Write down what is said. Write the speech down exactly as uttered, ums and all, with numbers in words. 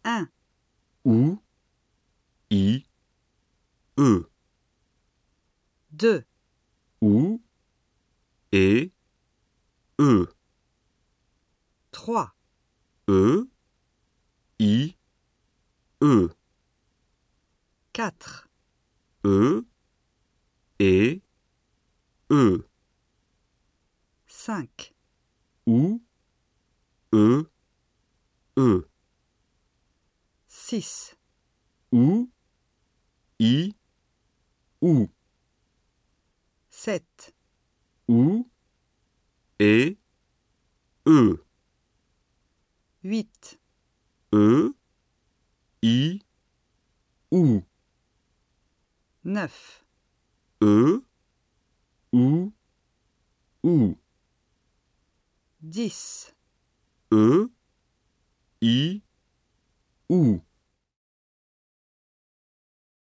un, ou, i, e, deux, ou, et, e, trois, e, i, e, quatre, e, et, e, cinq, ou, e, e, six, ou, i, ou, sept, ou, et, e, huit, e, i, ou, neuf, e, ou, ou, dix, e, i, ou.